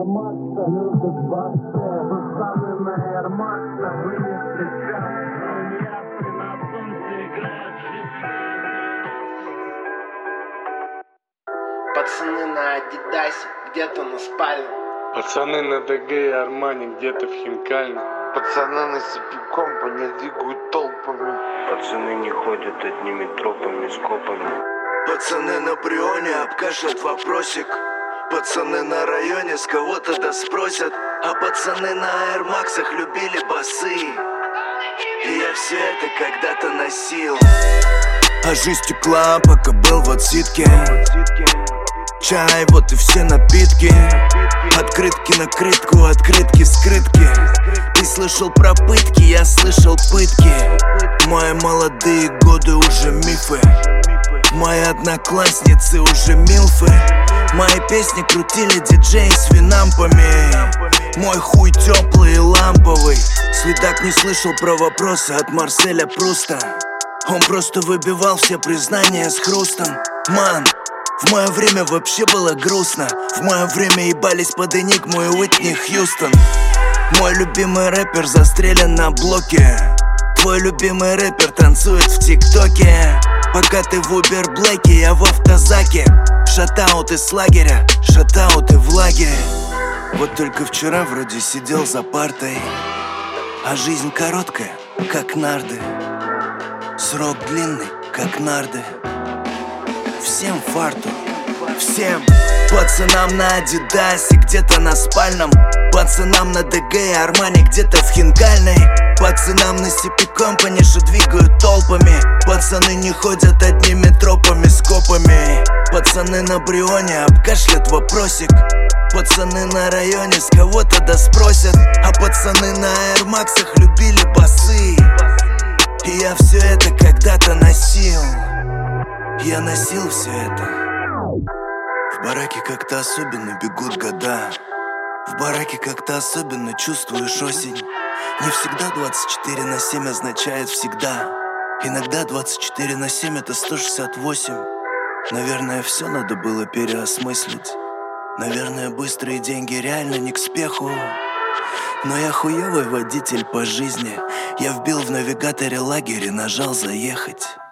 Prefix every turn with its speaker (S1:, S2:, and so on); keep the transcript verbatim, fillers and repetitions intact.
S1: Макса любят басы, пацаны на Air Max вынесли час. Тунеядцы на солнце играют шестнадцать.
S2: Пацаны на Адидасе, где-то на спальном.
S3: Пацаны на ДГ и Армани, где-то в Хинкальном.
S4: Пацаны на си пи Company двигают толпами.
S5: Пацаны не ходят одними тропами, скопами.
S6: Пацаны на Брионе обкашляют вопросик. Пацаны на районе с кого-то да спросят. А пацаны на аэрмаксах любили басы. И я все это когда-то носил. А жизнь текла, пока был в отсидке. Чай, вот и все напитки. Открытки на крытку, открытки скрытки. Ты слышал про пытки, я слышал пытки. Мои молодые годы уже мифы. Мои одноклассницы уже милфы. Мои песни крутили диджеи с винампами. Мой хуй теплый и ламповый. Следак не слышал про вопросы от Марселя Пруста. Он просто выбивал все признания с хрустом. Ман, в мое время вообще было грустно. В мое время ебались под Энигму и Уитни Хьюстон. Мой любимый рэпер застрелен на блоке. Твой любимый рэпер танцует в ТикТоке. Пока ты в Убер Блэке, я в автозаке. Шатаут из лагеря, шатаут и в лагере. Вот только вчера вроде сидел за партой. А жизнь короткая, как нарды. Срок длинный, как нарды. Всем фарту, всем пацанам на Адидасе, где-то на спальном. Пацанам на ДГ и Армани, где-то в Хинкальной. Пацанам на си пи Company, что двигают толпами. Пацаны не ходят одними тропами, скопами. Пацаны на Брионе обкашлят вопросик. Пацаны на районе с кого-то да спросят. А пацаны на аэрмаксах любили басы. И я все это когда-то носил. Я носил все это. В бараке как-то особенно бегут года. В бараке как-то особенно чувствуешь осень. Не всегда двадцать четыре на семь означает всегда. Иногда двадцать четыре на семь это сто шестьдесят восемь. Наверное, все надо было переосмыслить. Наверное, быстрые деньги реально не к спеху. Но я хуёвый водитель по жизни. Я вбил в навигаторе лагерь и нажал заехать.